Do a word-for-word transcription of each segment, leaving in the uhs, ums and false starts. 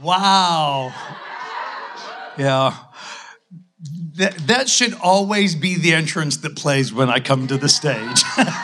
Wow. Yeah. That, that should always be the entrance that plays when I come to the stage.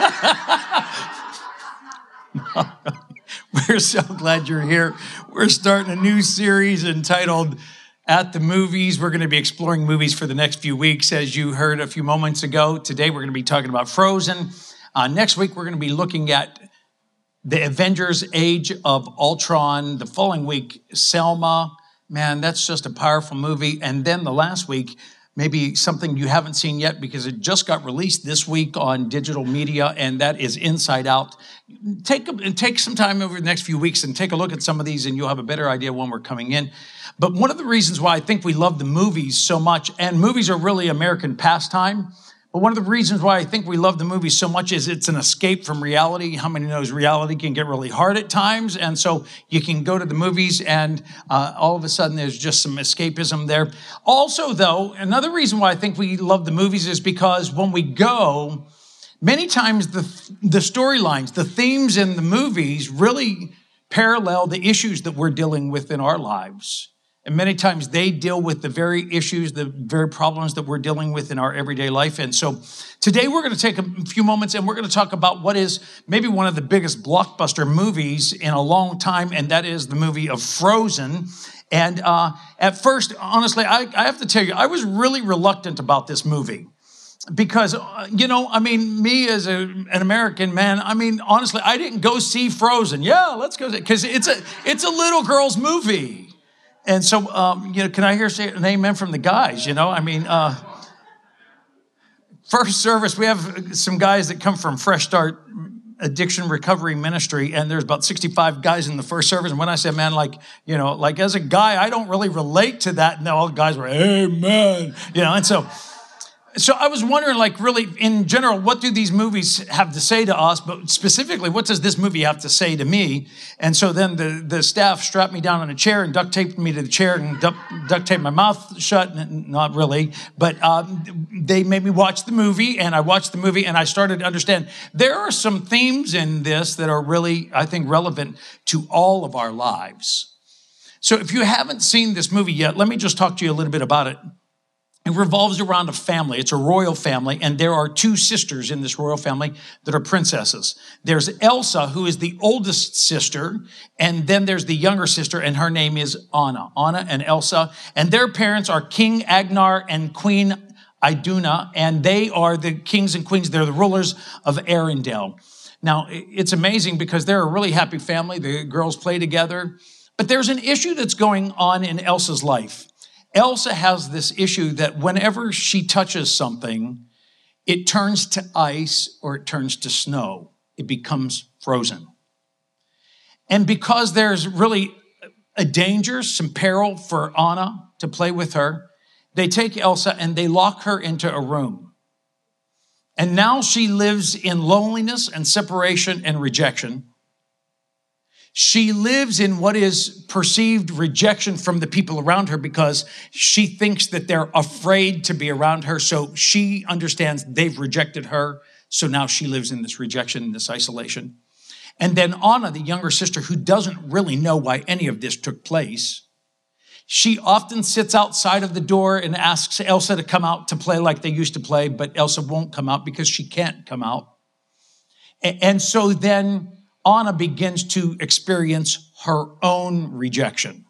We're so glad you're here. We're starting a new series entitled At the Movies. We're going to be exploring movies for the next few weeks, as you heard a few moments ago. Today, we're going to be talking about Frozen. Uh, next week, we're going to be looking at the Avengers Age of Ultron. The following week, Selma. Man, that's just a powerful movie. And then the last week, maybe something you haven't seen yet because it just got released this week on digital media, and that is Inside Out. Take, take some time over the next few weeks and take a look at some of these, and you'll have a better idea when we're coming in. But one of the reasons why I think we love the movies so much, and movies are really American pastime, but one of the reasons why I think we love the movies so much is it's an escape from reality. How many knows reality can get really hard at times? And so you can go to the movies and uh, all of a sudden there's just some escapism there. Also, though, another reason why I think we love the movies is because when we go, many times the, the storylines, the themes in the movies really parallel the issues that we're dealing with in our lives. And many times they deal with the very issues, the very problems that we're dealing with in our everyday life. And so today we're going to take a few moments and we're going to talk about what is maybe one of the biggest blockbuster movies in a long time, and that is the movie of Frozen. And uh, at first, honestly, I, I have to tell you, I was really reluctant about this movie. Because, uh, you know, I mean, me as a, an American man, I mean, honestly, I didn't go see Frozen. Yeah, let's go see it. Because it's a, it's a little girl's movie. And so, um, you know, can I hear say an amen from the guys? You know, I mean, uh, first service, we have some guys that come from Fresh Start Addiction Recovery Ministry, and there's about sixty-five guys in the first service. And when I say, man, like, you know, like as a guy, I don't really relate to that. And all the guys were, amen. You know, and so... So I was wondering, like, really, in general, what do these movies have to say to us? But specifically, what does this movie have to say to me? And so then the, the staff strapped me down on a chair and duct taped me to the chair and duct, duct taped my mouth shut. Not really, but um, they made me watch the movie, and I watched the movie, and I started to understand there are some themes in this that are really, I think, relevant to all of our lives. So if you haven't seen this movie yet, let me just talk to you a little bit about it. It revolves around a family. It's a royal family, and there are two sisters in this royal family that are princesses. There's Elsa, who is the oldest sister, and then there's the younger sister, and her name is Anna. Anna and Elsa, and their parents are King Agnar and Queen Iduna, and they are the kings and queens. They're the rulers of Arendelle. Now, it's amazing because they're a really happy family. The girls play together, but there's an issue that's going on in Elsa's life. Elsa has this issue that whenever she touches something, it turns to ice or it turns to snow. It becomes frozen. And because there's really a danger, some peril for Anna to play with her, they take Elsa and they lock her into a room. And now she lives in loneliness and separation and rejection. She lives in what is perceived rejection from the people around her because she thinks that they're afraid to be around her. So she understands they've rejected her. So now she lives in this rejection, this isolation. And then Anna, the younger sister, who doesn't really know why any of this took place, she often sits outside of the door and asks Elsa to come out to play like they used to play, but Elsa won't come out because she can't come out. And so then Anna begins to experience her own rejection.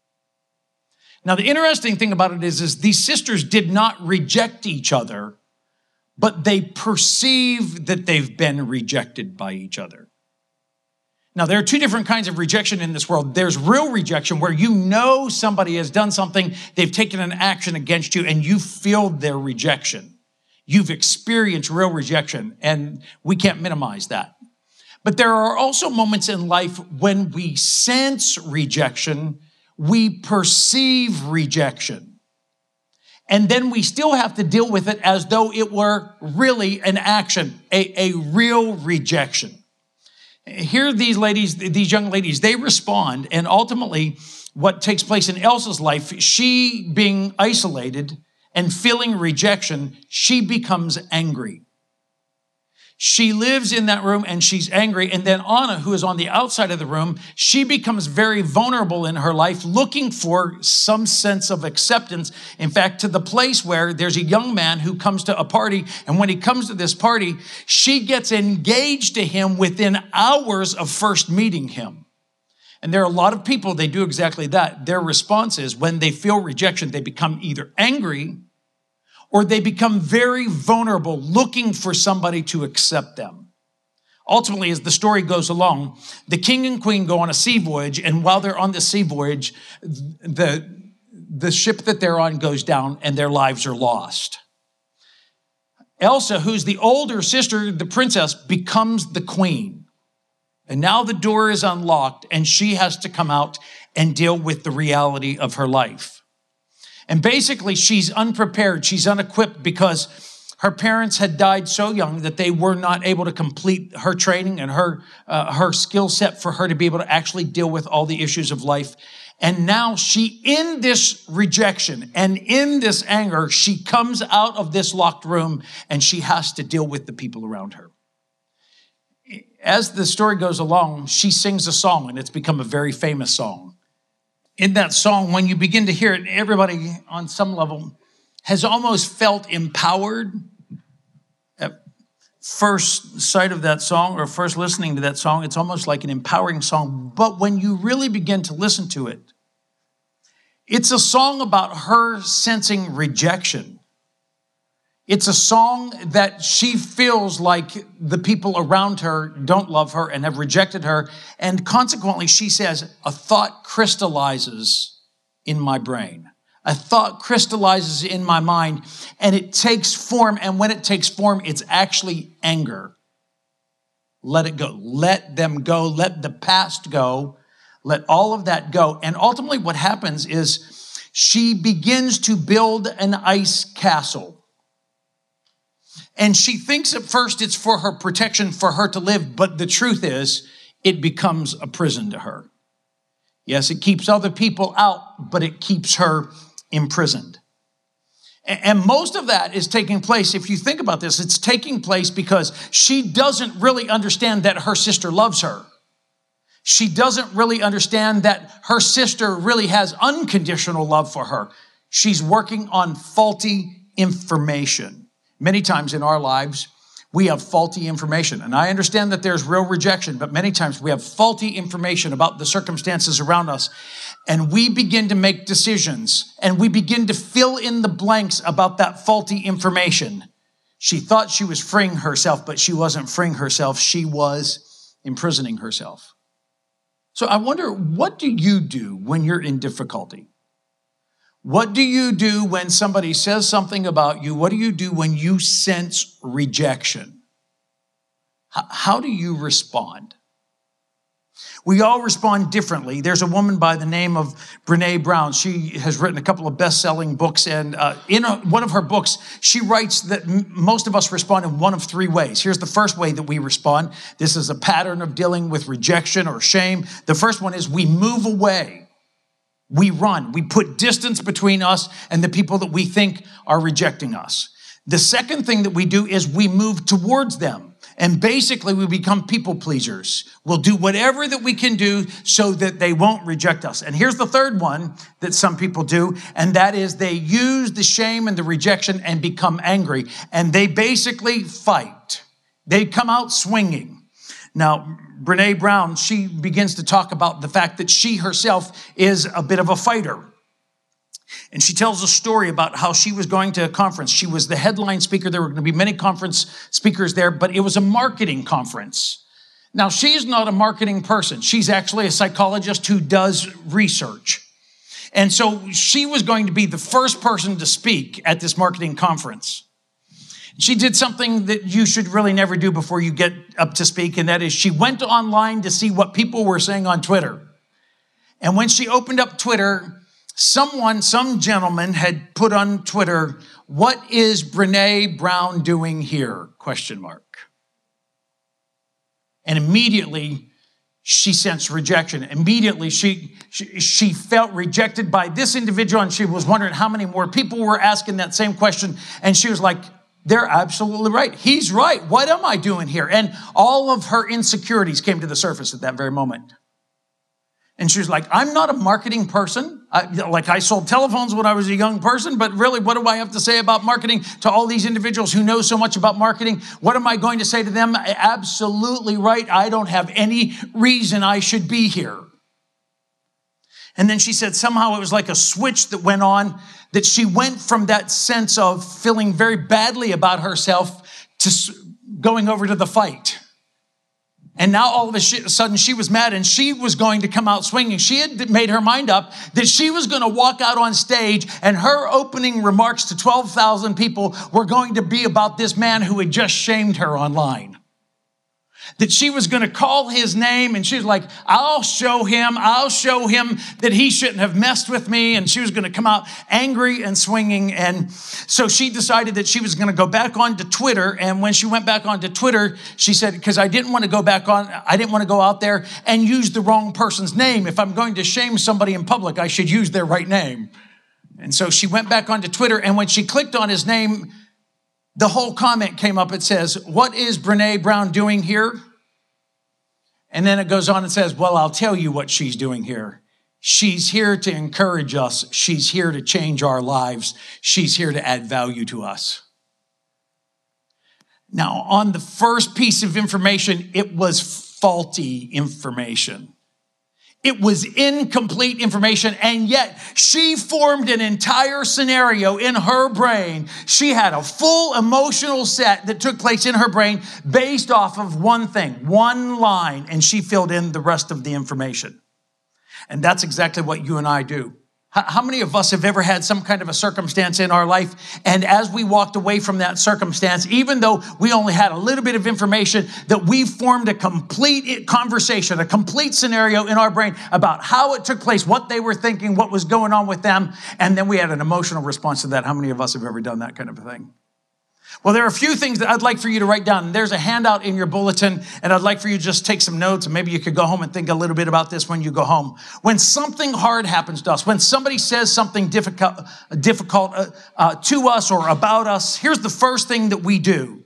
Now, the interesting thing about it is, is these sisters did not reject each other, but they perceive that they've been rejected by each other. Now, there are two different kinds of rejection in this world. There's real rejection where you know somebody has done something, they've taken an action against you, and you feel their rejection. You've experienced real rejection, and we can't minimize that. But there are also moments in life when we sense rejection, we perceive rejection. And then we still have to deal with it as though it were really an action, a, a real rejection. Here, these ladies, these young ladies, they respond. And ultimately, what takes place in Elsa's life, she being isolated and feeling rejection, she becomes angry. She lives in that room and she's angry. And then Anna, who is on the outside of the room, she becomes very vulnerable in her life, looking for some sense of acceptance. In fact, to the place where there's a young man who comes to a party. And when he comes to this party, she gets engaged to him within hours of first meeting him. And there are a lot of people, they do exactly that. Their response is when they feel rejection, they become either angry or they become very vulnerable, looking for somebody to accept them. Ultimately, as the story goes along, the king and queen go on a sea voyage, and while they're on the sea voyage, the, the ship that they're on goes down and their lives are lost. Elsa, who's the older sister, the princess, becomes the queen. And now the door is unlocked, and she has to come out and deal with the reality of her life. And basically, she's unprepared, she's unequipped because her parents had died so young that they were not able to complete her training and her, uh, her skill set for her to be able to actually deal with all the issues of life. And now she, in this rejection and in this anger, she comes out of this locked room and she has to deal with the people around her. As the story goes along, she sings a song, and it's become a very famous song. In that song, when you begin to hear it, everybody on some level has almost felt empowered at first sight of that song or first listening to that song. It's almost like an empowering song. But when you really begin to listen to it, it's a song about her sensing rejection. It's a song that she feels like the people around her don't love her and have rejected her. And consequently, she says, a thought crystallizes in my brain. A thought crystallizes in my mind, and it takes form. And when it takes form, it's actually anger. Let it go. Let them go. Let the past go. Let all of that go. And ultimately what happens is she begins to build an ice castle. And she thinks at first it's for her protection, for her to live. But the truth is, it becomes a prison to her. Yes, it keeps other people out, but it keeps her imprisoned. And most of that is taking place, if you think about this, it's taking place because she doesn't really understand that her sister loves her. She doesn't really understand that her sister really has unconditional love for her. She's working on faulty information. Many times in our lives, we have faulty information. And I understand that there's real rejection, but many times we have faulty information about the circumstances around us. And we begin to make decisions, and we begin to fill in the blanks about that faulty information. She thought she was freeing herself, but she wasn't freeing herself. She was imprisoning herself. So I wonder, what do you do when you're in difficulty? What do you do when somebody says something about you? What do you do when you sense rejection? H- how do you respond? We all respond differently. There's a woman by the name of Brené Brown. She has written a couple of best-selling books, and uh, in a, one of her books, she writes that m- most of us respond in one of three ways. Here's the first way that we respond. This is a pattern of dealing with rejection or shame. The first one is we move away. We run. We put distance between us and the people that we think are rejecting us. The second thing that we do is we move towards them. And basically, we become people pleasers. We'll do whatever that we can do so that they won't reject us. And here's the third one that some people do, and that is they use the shame and the rejection and become angry. And they basically fight. They come out swinging. Now, Brené Brown, she begins to talk about the fact that she herself is a bit of a fighter. And she tells a story about how she was going to a conference. She was the headline speaker. There were going to be many conference speakers there, but it was a marketing conference. Now, she's not a marketing person. She's actually a psychologist who does research. And so she was going to be the first person to speak at this marketing conference. She did something that you should really never do before you get up to speak, and that is she went online to see what people were saying on Twitter. And when she opened up Twitter, someone, some gentleman had put on Twitter, "What is Brené Brown doing here?" Question mark. And immediately she sensed rejection. Immediately she, she, she felt rejected by this individual, and she was wondering how many more people were asking that same question. And she was like, They're absolutely right. He's right. What am I doing here? And all of her insecurities came to the surface at that very moment. And she was like, I'm not a marketing person. I, like I sold telephones when I was a young person, but really, what do I have to say about marketing to all these individuals who know so much about marketing? What am I going to say to them? Absolutely right. I don't have any reason I should be here. And then she said somehow it was like a switch that went on, that she went from that sense of feeling very badly about herself to going over to the fight. And now all of a sudden she was mad and she was going to come out swinging. She had made her mind up that she was going to walk out on stage and her opening remarks to twelve thousand people were going to be about this man who had just shamed her online. That she was going to call his name and she was like, I'll show him, I'll show him that he shouldn't have messed with me. And she was going to come out angry and swinging. And so she decided that she was going to go back onto Twitter. And when she went back onto Twitter, she said, because I didn't want to go back on, I didn't want to go out there and use the wrong person's name. If I'm going to shame somebody in public, I should use their right name. And so she went back onto Twitter. And when she clicked on his name, the whole comment came up. It says, what is Brene Brown doing here? And then it goes on and says, well, I'll tell you what she's doing here. She's here to encourage us. She's here to change our lives. She's here to add value to us. Now, on the first piece of information, it was faulty information. It was incomplete information, and yet she formed an entire scenario in her brain. She had a full emotional set that took place in her brain based off of one thing, one line, and she filled in the rest of the information. And that's exactly what you and I do. How many of us have ever had some kind of a circumstance in our life, and as we walked away from that circumstance, even though we only had a little bit of information, that we formed a complete conversation, a complete scenario in our brain about how it took place, what they were thinking, what was going on with them, and then we had an emotional response to that. How many of us have ever done that kind of a thing? Well, there are a few things that I'd like for you to write down. There's a handout in your bulletin, and I'd like for you to just take some notes, and maybe you could go home and think a little bit about this when you go home. When something hard happens to us, when somebody says something difficult, difficult uh, uh, to us or about us, here's the first thing that we do.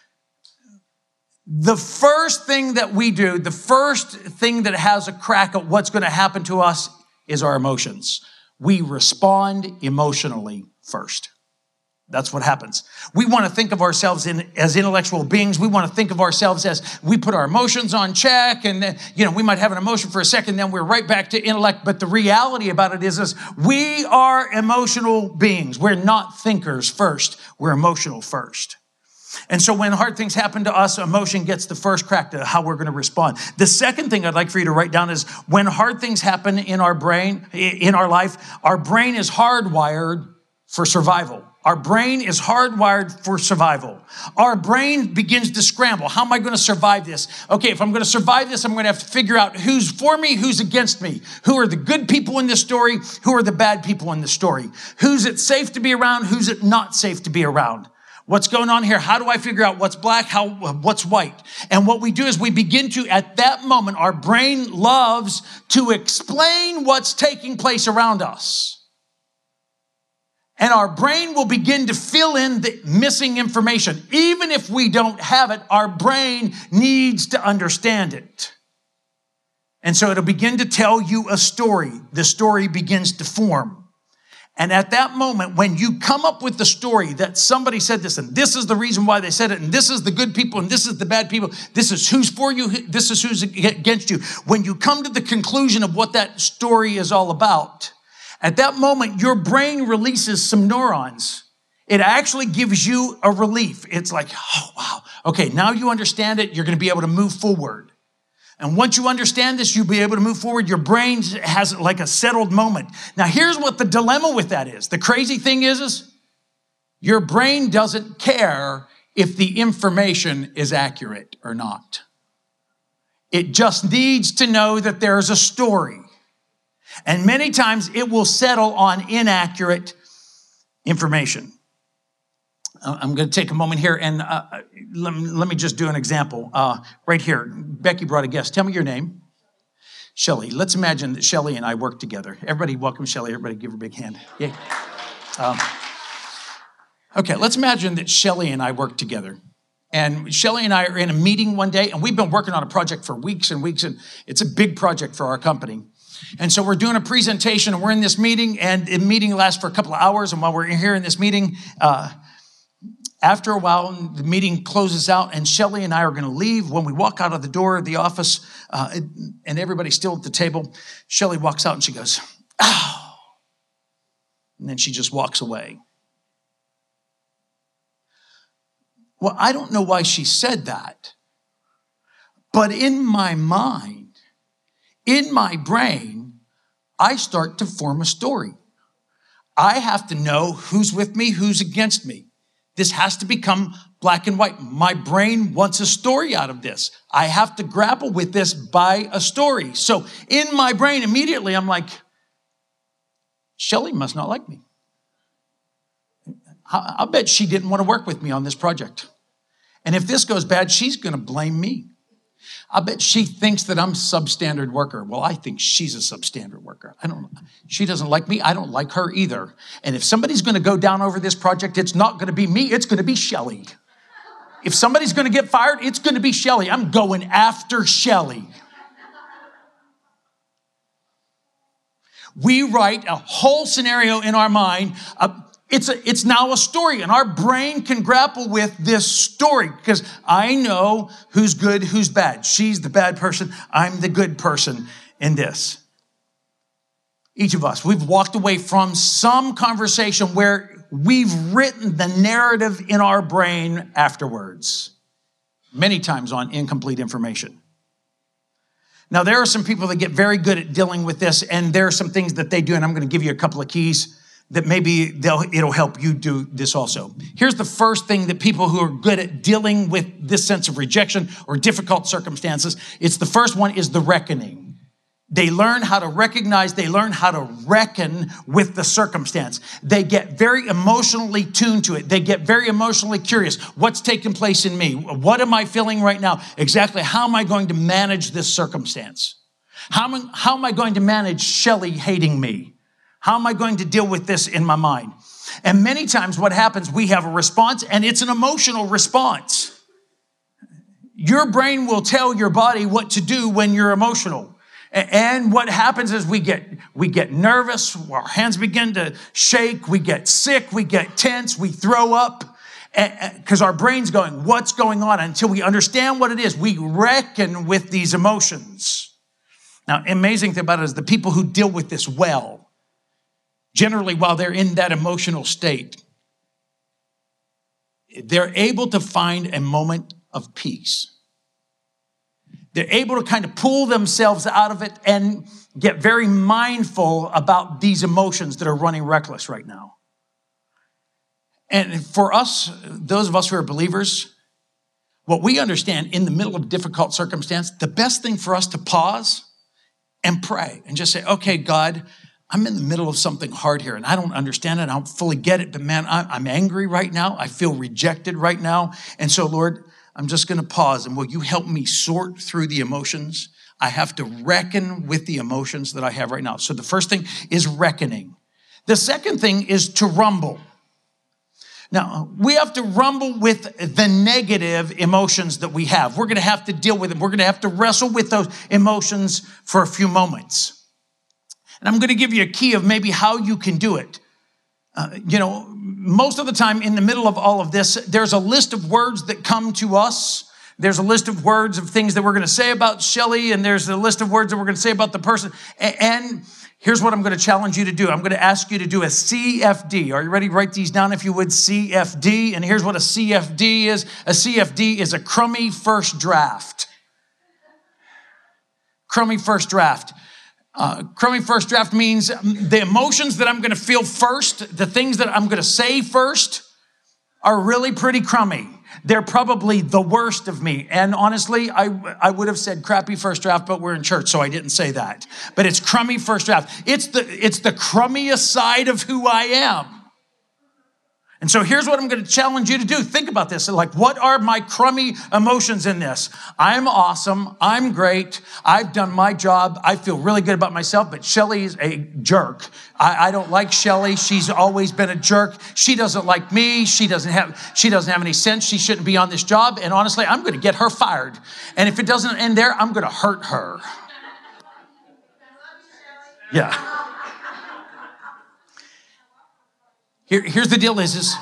The first thing that we do, the first thing that has a crack at what's going to happen to us is our emotions. We respond emotionally first. That's what happens. We want to think of ourselves in, as intellectual beings. We want to think of ourselves as we put our emotions on check, and then, you know, we might have an emotion for a second, then we're right back to intellect. But the reality about it is, is we are emotional beings. We're not thinkers first. We're emotional first. And so when hard things happen to us, emotion gets the first crack to how we're going to respond. The second thing I'd like for you to write down is when hard things happen in our brain, in our life, our brain is hardwired for survival. Our brain is hardwired for survival. Our brain begins to scramble. How am I going to survive this? Okay, if I'm going to survive this, I'm going to have to figure out who's for me, who's against me. Who are the good people in this story? Who are the bad people in this story? Who's it safe to be around? Who's it not safe to be around? What's going on here? How do I figure out what's black, how, what's white? And what we do is we begin to, at that moment, our brain loves to explain what's taking place around us. And our brain will begin to fill in the missing information. Even if we don't have it, our brain needs to understand it. And so it'll begin to tell you a story. The story begins to form. And at that moment, when you come up with the story that somebody said this, and this is the reason why they said it, and this is the good people, and this is the bad people, this is who's for you, this is who's against you. When you come to the conclusion of what that story is all about, at that moment, your brain releases some neurons. It actually gives you a relief. It's like, oh, wow. Okay, now you understand it. You're going to be able to move forward. And once you understand this, you'll be able to move forward. Your brain has like a settled moment. Now, here's what the dilemma with that is. The crazy thing is, is your brain doesn't care if the information is accurate or not. It just needs to know that there's a story. And many times it will settle on inaccurate information. I'm going to take a moment here and uh, let, me, let me just do an example. Uh, right here, Becky brought a guest. Tell me your name. Shelly. Let's imagine that Shelly and I work together. Everybody welcome Shelly. Everybody give her a big hand. Yeah. Uh, Okay, let's imagine that Shelly and I work together. And Shelly and I are in a meeting one day, and we've been working on a project for weeks and weeks, and it's a big project for our company. And so we're doing a presentation, and we're in this meeting, and the meeting lasts for a couple of hours. And while we're here in this meeting, uh, after a while, the meeting closes out, and Shelly and I are going to leave. When we walk out of the door of the office, uh, and everybody's still at the table, Shelly walks out and she goes, "Ow!" And then she just walks away. Well, I don't know why she said that, but in my mind, in my brain, I start to form a story. I have to know who's with me, who's against me. This has to become black and white. My brain wants a story out of this. I have to grapple with this by a story. So in my brain, immediately, I'm like, Shelly must not like me. I'll bet she didn't want to work with me on this project. And if this goes bad, she's going to blame me. I bet she thinks that I'm a substandard worker. Well, I think she's a substandard worker. I don't know. She doesn't like me. I don't like her either. And if somebody's going to go down over this project, it's not going to be me. It's going to be Shelly. If somebody's going to get fired, it's going to be Shelly. I'm going after Shelly. We write a whole scenario in our mind. Uh, It's a, it's now a story, and our brain can grapple with this story because I know who's good, who's bad. She's the bad person. I'm the good person in this. Each of us, we've walked away from some conversation where we've written the narrative in our brain afterwards, many times on incomplete information. Now, there are some people that get very good at dealing with this, and there are some things that they do, and I'm going to give you a couple of keys that maybe they'll, it'll help you do this also. Here's the first thing that people who are good at dealing with this sense of rejection or difficult circumstances, it's the first one is the reckoning. They learn how to recognize, they learn how to reckon with the circumstance. They get very emotionally tuned to it. They get very emotionally curious. What's taking place in me? What am I feeling right now? Exactly how am I going to manage this circumstance? How am I, how am I going to manage Shelly hating me? How am I going to deal with this in my mind? And many times what happens, we have a response, and it's an emotional response. Your brain will tell your body what to do when you're emotional. And what happens is we get we get nervous, our hands begin to shake, we get sick, we get tense, we throw up, because our brain's going, what's going on? Until we understand what it is, we reckon with these emotions. Now, amazing thing about it is the people who deal with this well, generally, while they're in that emotional state, they're able to find a moment of peace. They're able to kind of pull themselves out of it and get very mindful about these emotions that are running reckless right now. And for us, those of us who are believers, what we understand in the middle of difficult circumstance, the best thing for us to pause and pray and just say, okay, God, I'm in the middle of something hard here, and I don't understand it. I don't fully get it, but man, I'm angry right now. I feel rejected right now. And so, Lord, I'm just going to pause, and will you help me sort through the emotions? I have to reckon with the emotions that I have right now. So the first thing is reckoning. The second thing is to rumble. Now, we have to rumble with the negative emotions that we have. We're going to have to deal with them. We're going to have to wrestle with those emotions for a few moments. And I'm going to give you a key of maybe how you can do it. Uh, you know, most of the time in the middle of all of this, there's a list of words that come to us. There's a list of words of things that we're going to say about Shelly, and there's a list of words that we're going to say about the person. And here's what I'm going to challenge you to do. I'm going to ask you to do a C F D. Are you ready? Write these down if you would, C F D. And here's what a C F D is. A C F D is a crummy first draft. Crummy first draft. Uh, crummy first draft means the emotions that I'm going to feel first, the things that I'm going to say first are really pretty crummy. They're probably the worst of me. And honestly, I, I would have said crappy first draft, but we're in church, so I didn't say that. But it's crummy first draft. It's the, it's the crummiest side of who I am. And so here's what I'm going to challenge you to do. Think about this. Like, what are my crummy emotions in this? I'm awesome. I'm great. I've done my job. I feel really good about myself, but Shelly's a jerk. I, I don't like Shelly. She's always been a jerk. She doesn't like me. She doesn't have, she doesn't have any sense. She shouldn't be on this job. And honestly, I'm going to get her fired. And if it doesn't end there, I'm going to hurt her. Yeah. Here, here's the deal is, is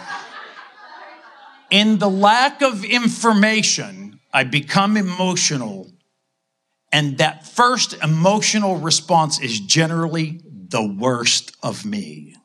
in the lack of information, I become emotional. And that first emotional response is generally the worst of me.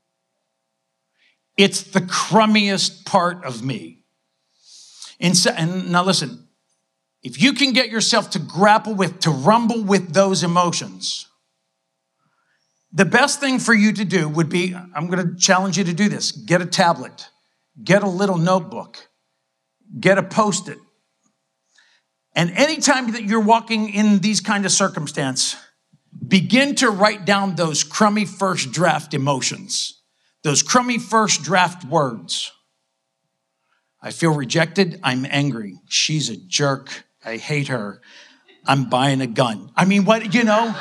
It's the crummiest part of me. And, so, and now listen, if you can get yourself to grapple with, to rumble with those emotions, the best thing for you to do would be, I'm going to challenge you to do this. Get a tablet. Get a little notebook. Get a Post-it. And anytime that you're walking in these kind of circumstance, begin to write down those crummy first draft emotions. Those crummy first draft words. I feel rejected. I'm angry. She's a jerk. I hate her. I'm buying a gun. I mean, what, you know?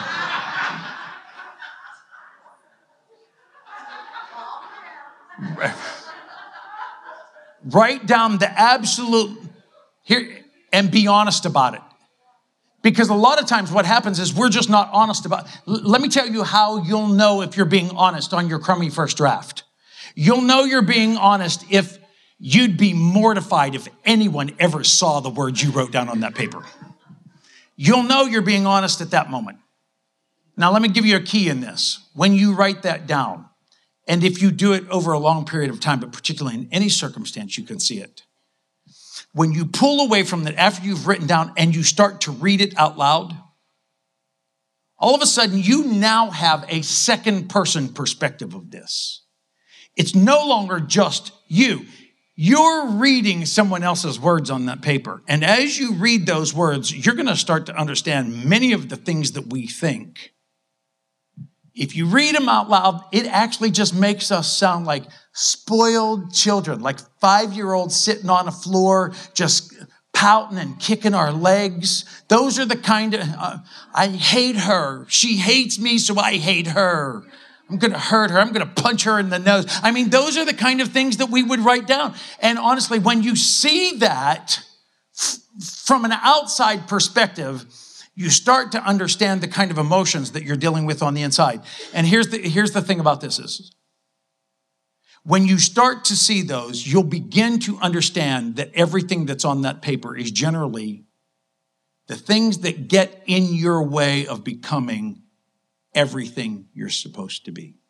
Write down the absolute here and be honest about it. Because a lot of times what happens is we're just not honest about it. L- let me tell you how you'll know if you're being honest on your crummy first draft. You'll know you're being honest if you'd be mortified if anyone ever saw the words you wrote down on that paper. You'll know you're being honest at that moment. Now, let me give you a key in this. When you write that down, and if you do it over a long period of time, but particularly in any circumstance, you can see it. When you pull away from that after you've written down and you start to read it out loud, all of a sudden you now have a second person perspective of this. It's no longer just you. You're reading someone else's words on that paper. And as you read those words, you're going to start to understand many of the things that we think. If you read them out loud, it actually just makes us sound like spoiled children, like five-year-olds sitting on a floor, just pouting and kicking our legs. Those are the kind of, uh, I hate her. She hates me, so I hate her. I'm going to hurt her. I'm going to punch her in the nose. I mean, those are the kind of things that we would write down. And honestly, when you see that f- from an outside perspective, you start to understand the kind of emotions that you're dealing with on the inside. And here's the, here's the thing about this is, when you start to see those, you'll begin to understand that everything that's on that paper is generally the things that get in your way of becoming everything you're supposed to be.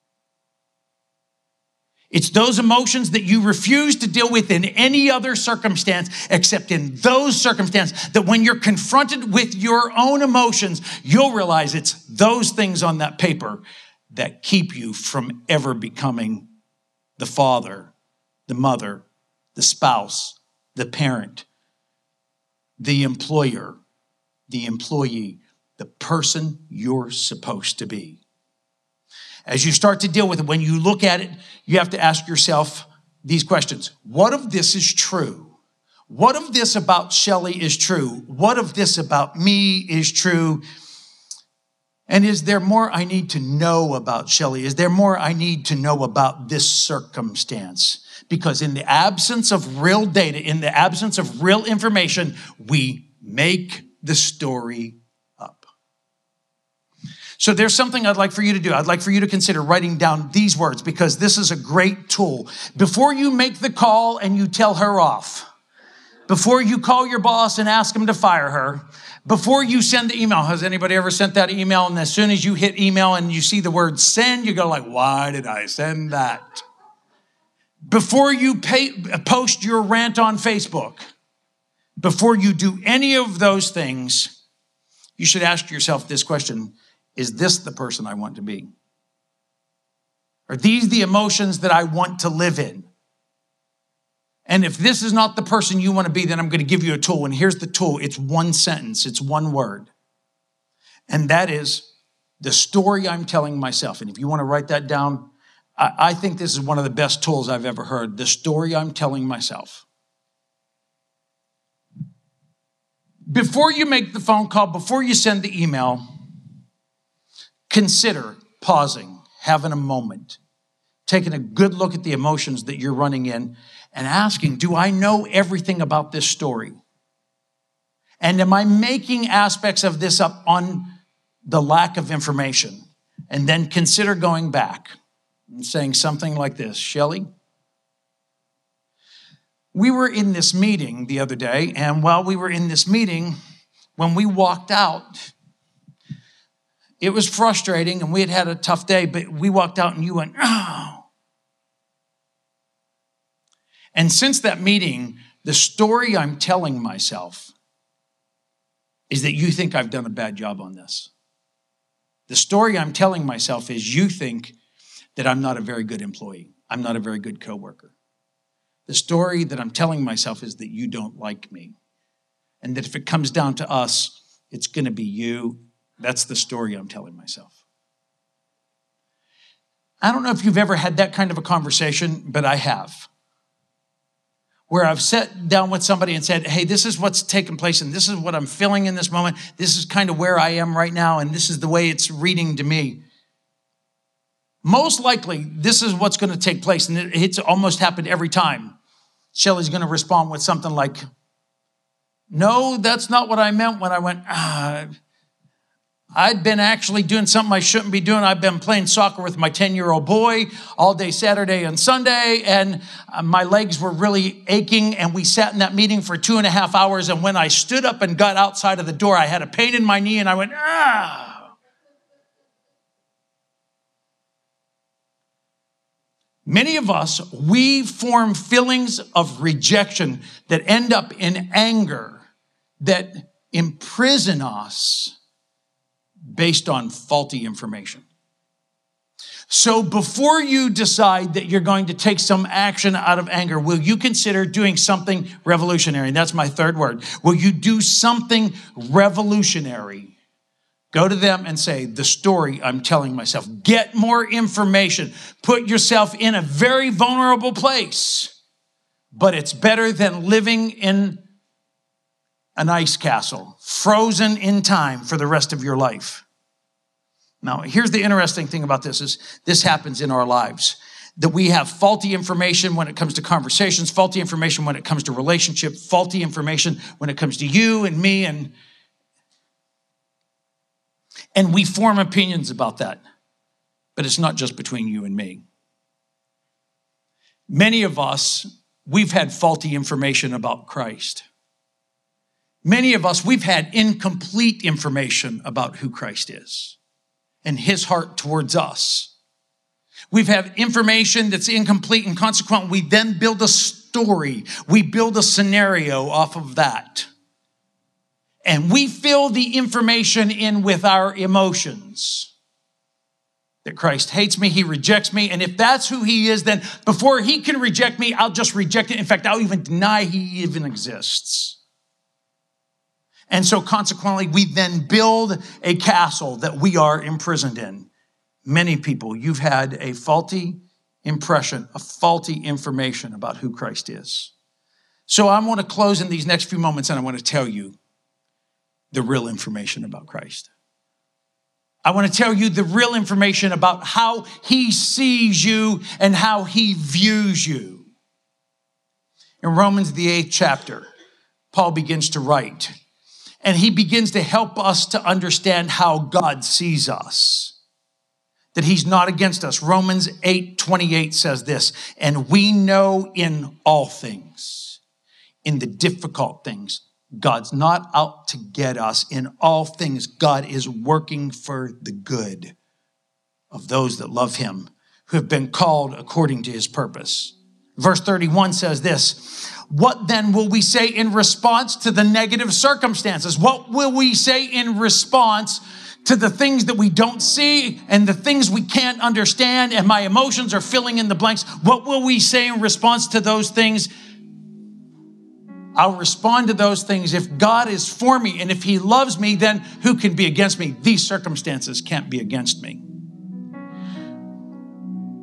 It's those emotions that you refuse to deal with in any other circumstance except in those circumstances, that when you're confronted with your own emotions, you'll realize it's those things on that paper that keep you from ever becoming the father, the mother, the spouse, the parent, the employer, the employee, the person you're supposed to be. As you start to deal with it, when you look at it, you have to ask yourself these questions. What of this is true? What of this about Shelly is true? What of this about me is true? And is there more I need to know about Shelly? Is there more I need to know about this circumstance? Because in the absence of real data, in the absence of real information, we make the story up. So there's something I'd like for you to do. I'd like for you to consider writing down these words, because this is a great tool. Before you make the call and you tell her off, before you call your boss and ask him to fire her, before you send the email, has anybody ever sent that email? And as soon as you hit email and you see the word send, you go like, why did I send that? Before you pay, post your rant on Facebook, before you do any of those things, you should ask yourself this question. Is this the person I want to be? Are these the emotions that I want to live in? And if this is not the person you want to be, then I'm going to give you a tool. And here's the tool. It's one sentence. It's one word. And that is the story I'm telling myself. And if you want to write that down, I, I think this is one of the best tools I've ever heard. The story I'm telling myself. Before you make the phone call, before you send the email, consider pausing, having a moment, taking a good look at the emotions that you're running in and asking, do I know everything about this story? And am I making aspects of this up on the lack of information? And then consider going back and saying something like this, Shelley, we were in this meeting the other day, and while we were in this meeting, when we walked out, it was frustrating and we had had a tough day, but we walked out and you went, oh. And since that meeting, the story I'm telling myself is that you think I've done a bad job on this. The story I'm telling myself is you think that I'm not a very good employee. I'm not a very good coworker. The story that I'm telling myself is that you don't like me. And that if it comes down to us, it's going to be you. That's the story I'm telling myself. I don't know if you've ever had that kind of a conversation, but I have. Where I've sat down with somebody and said, hey, this is what's taking place and this is what I'm feeling in this moment. This is kind of where I am right now and this is the way it's reading to me. Most likely, this is what's going to take place, and it's almost happened every time. Shelley's going to respond with something like, no, that's not what I meant when I went, ah, I'd been actually doing something I shouldn't be doing. I've been playing soccer with my ten-year-old boy all day Saturday and Sunday, and my legs were really aching, and we sat in that meeting for two and a half hours, and when I stood up and got outside of the door, I had a pain in my knee, and I went, ah. Many of us, we form feelings of rejection that end up in anger, that imprison us based on faulty information. So before you decide that you're going to take some action out of anger, will you consider doing something revolutionary? And that's my third word. Will you do something revolutionary? Go to them and say, the story I'm telling myself. Get more information. Put yourself in a very vulnerable place. But it's better than living in an ice castle, frozen in time for the rest of your life. Now, here's the interesting thing about this is this happens in our lives. That we have faulty information when it comes to conversations, faulty information when it comes to relationship, faulty information when it comes to you and me and And we form opinions about that. But it's not just between you and me. Many of us, we've had faulty information about Christ. Many of us, we've had incomplete information about who Christ is and his heart towards us. We've had information that's incomplete and consequent. We then build a story. We build a scenario off of that. And we fill the information in with our emotions. That Christ hates me, he rejects me, and if that's who he is, then before he can reject me, I'll just reject it. In fact, I'll even deny he even exists. And so consequently, we then build a castle that we are imprisoned in. Many people, you've had a faulty impression, a faulty information about who Christ is. So I want to close in these next few moments and I want to tell you the real information about Christ. I want to tell you the real information about how he sees you and how he views you. In Romans, the eighth chapter, Paul begins to write, and he begins to help us to understand how God sees us, that he's not against us. Romans eight twenty-eight says this, and we know in all things, in the difficult things, God's not out to get us. In all things, God is working for the good of those that love him, who have been called according to his purpose. Verse thirty-one says this, what then will we say in response to the negative circumstances? What will we say in response to the things that we don't see and the things we can't understand and my emotions are filling in the blanks? What will we say in response to those things? I'll respond to those things. If God is for me and if he loves me, then who can be against me? These circumstances can't be against me.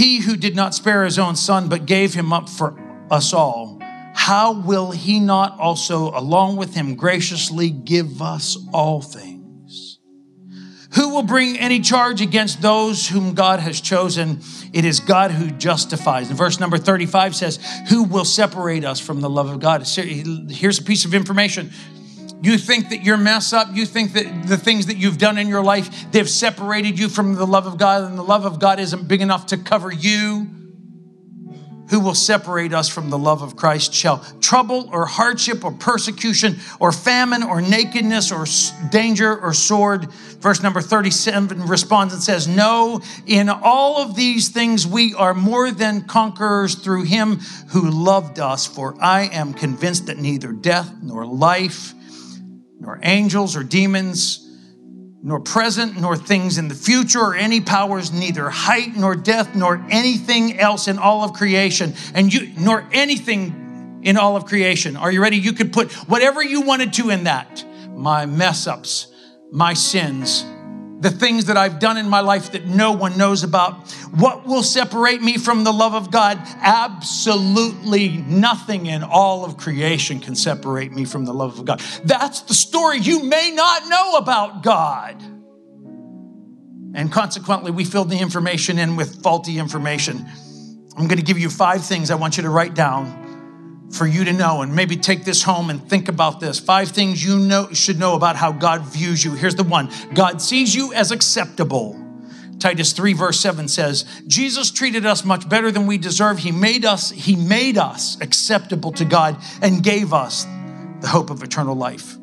He who did not spare his own son, but gave him up for us all, how will he not also, along with him, graciously give us all things? Who will bring any charge against those whom God has chosen? It is God who justifies. And verse number thirty-five says, who will separate us from the love of God? Here's a piece of information. You think that your mess up, you think that the things that you've done in your life, they've separated you from the love of God, and the love of God isn't big enough to cover you. Who will separate us from the love of Christ? Shall trouble or hardship or persecution or famine or nakedness or danger or sword? Verse number thirty-seven responds and says, no, in all of these things we are more than conquerors through him who loved us. For I am convinced that neither death nor life, nor angels or demons, nor present, nor things in the future, or any powers, neither height nor depth, nor anything else in all of creation, and you, nor anything in all of creation. Are you ready? You could put whatever you wanted to in that. My mess ups, my sins, the things that I've done in my life that no one knows about. What will separate me from the love of God? Absolutely nothing in all of creation can separate me from the love of God. That's the story you may not know about God. And consequently, we filled the information in with faulty information. I'm going to give you five things I want you to write down for you to know, and maybe take this home and think about this. Five things you know should know about how God views you. Here's the one. God sees you as acceptable. Titus three verse seven says, Jesus treated us much better than we deserve. He made us, he made us acceptable to God and gave us the hope of eternal life.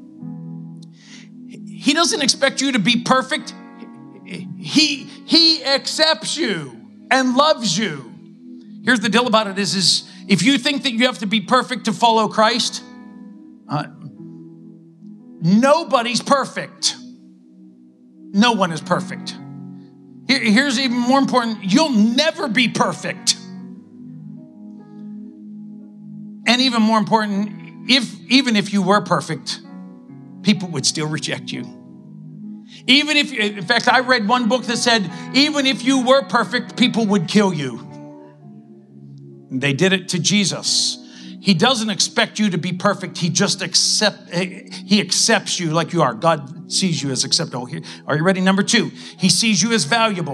He doesn't expect you to be perfect. He, he accepts you and loves you. Here's the deal about it is, is if you think that you have to be perfect to follow Christ, uh, nobody's perfect. No one is perfect. Here, here's even more important. You'll never be perfect. And even more important, if even if you were perfect, people would still reject you. Even if, in fact, I read one book that said, even if you were perfect, people would kill you. They did it to Jesus. He doesn't expect you to be perfect. He just accept, he accepts you like you are. God sees you as acceptable. Are you ready? Number two, he sees you as valuable.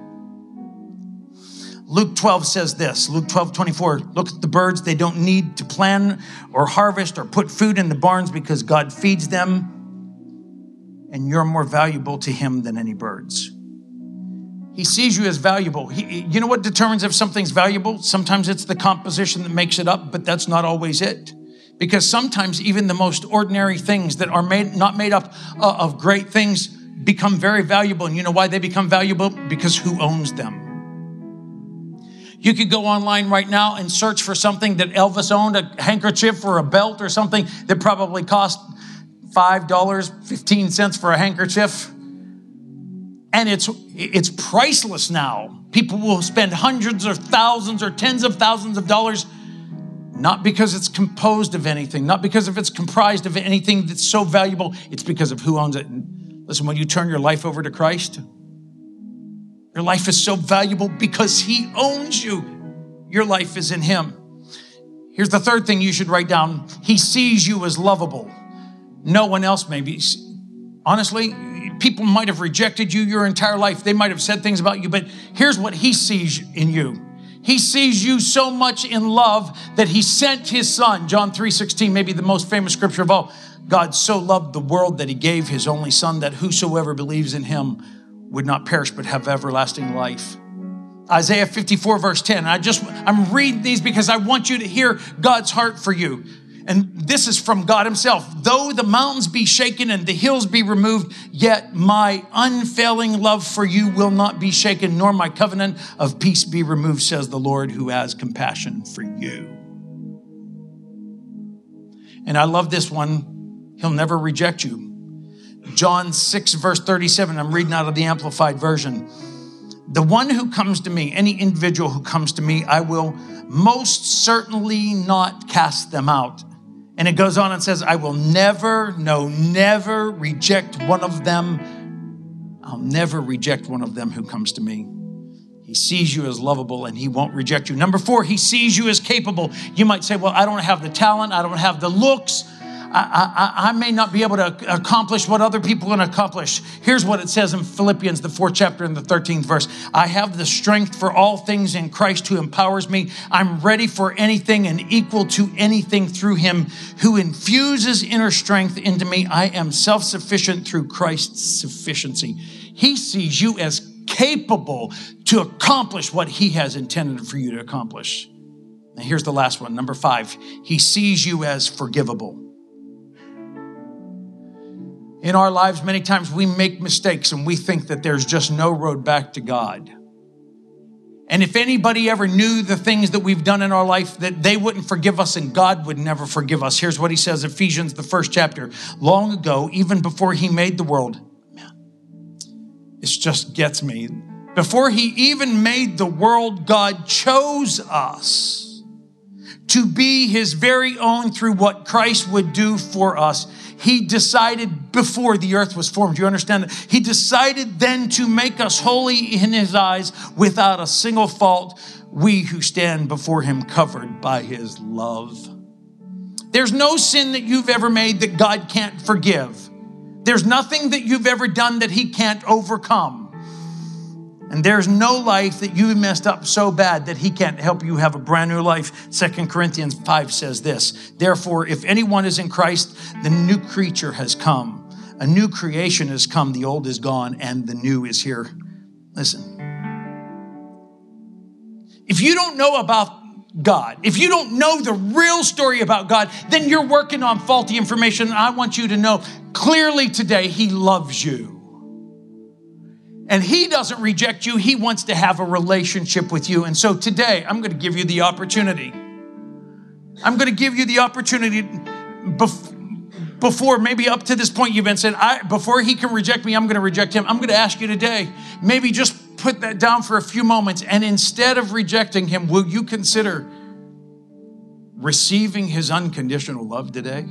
Luke twelve says this, Luke twelve twenty-four, look at the birds. They don't need to plan or harvest or put food in the barns because God feeds them. And you're more valuable to him than any birds. He sees you as valuable. He, you know what determines if something's valuable? Sometimes it's the composition that makes it up, but that's not always it. Because sometimes even the most ordinary things that are made not made up uh, of great things become very valuable. And you know why they become valuable? Because who owns them? You could go online right now and search for something that Elvis owned, a handkerchief or a belt or something that probably cost five dollars and fifteen cents for a handkerchief. And it's it's priceless now. People will spend hundreds or thousands or tens of thousands of dollars, not because it's composed of anything, not because if it's comprised of anything that's so valuable, it's because of who owns it. And listen, when you turn your life over to Christ, your life is so valuable because he owns you. Your life is in him. Here's the third thing you should write down. He sees you as lovable. No one else maybe. Honestly, people might have rejected you your entire life. They might have said things about you, but here's what he sees in you. He sees you so much in love that he sent his son. John three sixteen, maybe the most famous scripture of all. God so loved the world that he gave his only son, that whosoever believes in him would not perish but have everlasting life. Isaiah fifty-four verse ten. I just, I'm reading these because I want you to hear God's heart for you. And this is from God himself. Though the mountains be shaken and the hills be removed, yet my unfailing love for you will not be shaken, nor my covenant of peace be removed, says the Lord who has compassion for you. And I love this one. He'll never reject you. John six verse thirty-seven. I'm reading out of the Amplified Version. The one who comes to me, any individual who comes to me, I will most certainly not cast them out. And it goes on and says, I will never, no, never reject one of them. I'll never reject one of them who comes to me. He sees you as lovable and he won't reject you. Number four, he sees you as capable. You might say, well, I don't have the talent. I don't have the looks. I, I, I may not be able to accomplish what other people can accomplish. Here's what it says in Philippians, the fourth chapter and the thirteenth verse. I have the strength for all things in Christ who empowers me. I'm ready for anything and equal to anything through him who infuses inner strength into me. I am self-sufficient through Christ's sufficiency. He sees you as capable to accomplish what he has intended for you to accomplish. And here's the last one, number five. He sees you as forgivable. In our lives, many times we make mistakes and we think that there's just no road back to God. And if anybody ever knew the things that we've done in our life, that they wouldn't forgive us and God would never forgive us. Here's what he says, Ephesians, the first chapter. Long ago, even before he made the world, it just gets me. Before he even made the world, God chose us to be his very own through what Christ would do for us. He decided before the earth was formed. Do you understand that? He decided then to make us holy in his eyes without a single fault, we who stand before him covered by his love. There's no sin that you've ever made that God can't forgive. There's nothing that you've ever done that he can't overcome. And there's no life that you messed up so bad that he can't help you have a brand new life. Second Corinthians five says this, therefore, if anyone is in Christ, the new creature has come. A new creation has come. The old is gone and the new is here. Listen, if you don't know about God, if you don't know the real story about God, then you're working on faulty information. I want you to know clearly today, he loves you. And he doesn't reject you. He wants to have a relationship with you. And so today, I'm going to give you the opportunity. I'm going to give you the opportunity bef- before maybe up to this point you've been saying, I, before he can reject me, I'm going to reject him. I'm going to ask you today, maybe just put that down for a few moments. And instead of rejecting him, will you consider receiving his unconditional love today?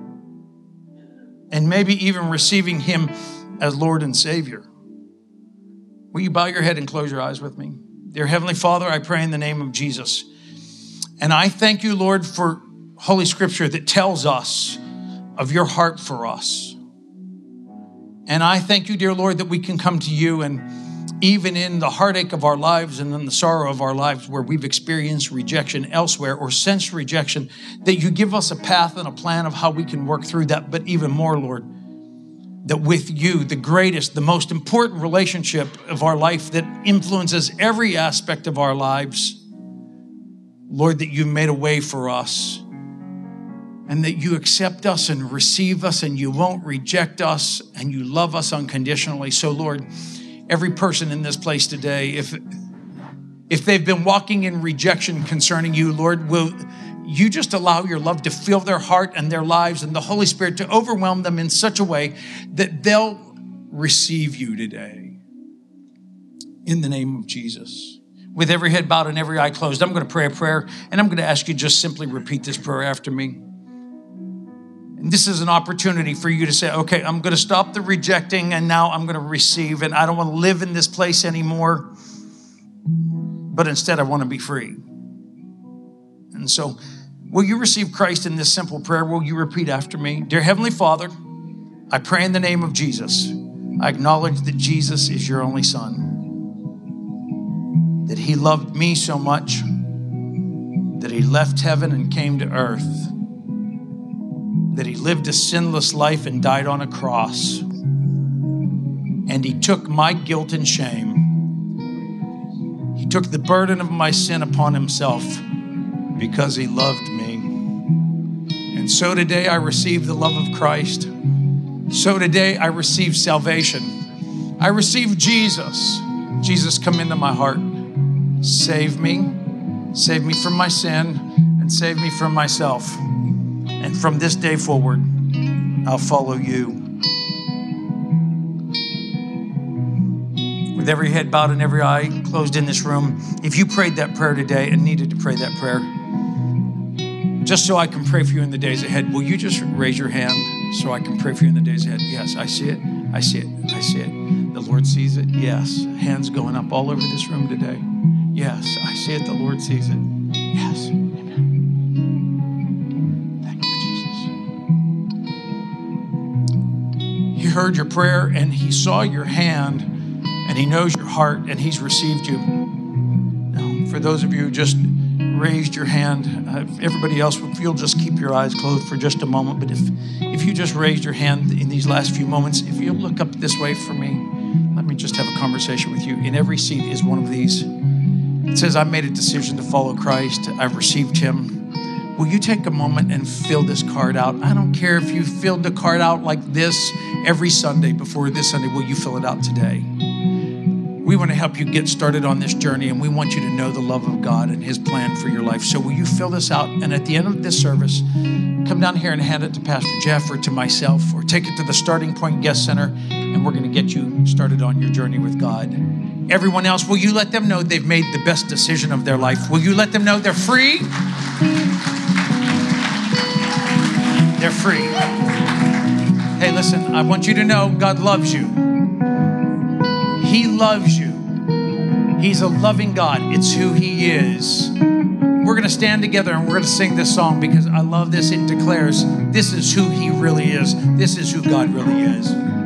And maybe even receiving him as Lord and Savior. Will you bow your head and close your eyes with me? Dear Heavenly Father, I pray in the name of Jesus. And I thank you, Lord, for Holy Scripture that tells us of your heart for us. And I thank you, dear Lord, that we can come to you and even in the heartache of our lives and in the sorrow of our lives where we've experienced rejection elsewhere or sensed rejection, that you give us a path and a plan of how we can work through that. But even more, Lord, that with you, the greatest, the most important relationship of our life that influences every aspect of our lives, Lord, that you made a way for us and that you accept us and receive us and you won't reject us and you love us unconditionally. So, Lord, every person in this place today, if, if they've been walking in rejection concerning you, Lord, will you just allow your love to fill their heart and their lives and the Holy Spirit to overwhelm them in such a way that they'll receive you today. In the name of Jesus. With every head bowed and every eye closed, I'm going to pray a prayer and I'm going to ask you just simply repeat this prayer after me. And this is an opportunity for you to say, okay, I'm going to stop the rejecting and now I'm going to receive, and I don't want to live in this place anymore, but instead I want to be free. And so, will you receive Christ in this simple prayer? Will you repeat after me? Dear Heavenly Father, I pray in the name of Jesus. I acknowledge that Jesus is your only Son, that he loved me so much that he left heaven and came to earth, that he lived a sinless life and died on a cross, and he took my guilt and shame. He took the burden of my sin upon himself because he loved me. And so today I receive the love of Christ. So today I receive salvation. I receive Jesus. Jesus, come into my heart. Save me. Save me from my sin and save me from myself. And from this day forward, I'll follow you. With every head bowed and every eye closed in this room, if you prayed that prayer today and needed to pray that prayer, just so I can pray for you in the days ahead, will you just raise your hand so I can pray for you in the days ahead? Yes, I see it. I see it. I see it. The Lord sees it. Yes. Hands going up all over this room today. Yes, I see it. The Lord sees it. Yes. Amen. Thank you, Jesus. He heard your prayer and he saw your hand and he knows your heart and he's received you. Now, for those of you who just raised your hand, uh, everybody else, if you'll just keep your eyes closed for just a moment. But if, if you just raised your hand in these last few moments, if you'll look up this way for me, let me just have a conversation with you. In every seat is one of these. It says, I made a decision to follow Christ. I've received him. Will you take a moment and fill this card out? I don't care if you filled the card out like this every Sunday before this Sunday. Will you fill it out today? We want to help you get started on this journey, and we want you to know the love of God and his plan for your life. So will you fill this out? And at the end of this service, come down here and hand it to Pastor Jeff or to myself, or take it to the Starting Point Guest Center, and we're going to get you started on your journey with God. Everyone else, will you let them know they've made the best decision of their life? Will you let them know they're free? They're free. Hey, listen, I want you to know God loves you. He loves you. He's a loving God. It's who he is. We're going to stand together and we're going to sing this song because I love this. It declares this is who he really is. This is who God really is.